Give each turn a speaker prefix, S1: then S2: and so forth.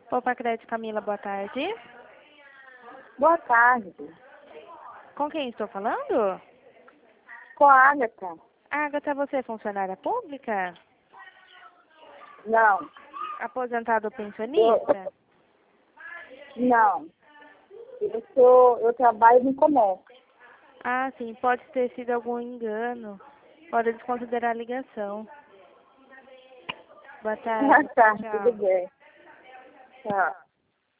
S1: Poupa Crédito, Camila, boa tarde.
S2: Boa tarde.
S1: Com quem estou falando?
S2: Com a Agatha?
S1: Agatha, você é funcionária pública?
S2: Não.
S1: Aposentado ou pensionista?
S2: Não. Eu trabalho no comércio.
S1: Ah, sim, pode ter sido algum engano. Pode desconsiderar a ligação. Boa tarde.
S2: Boa tarde,
S1: Tchau.
S2: tudo bem. Tchau.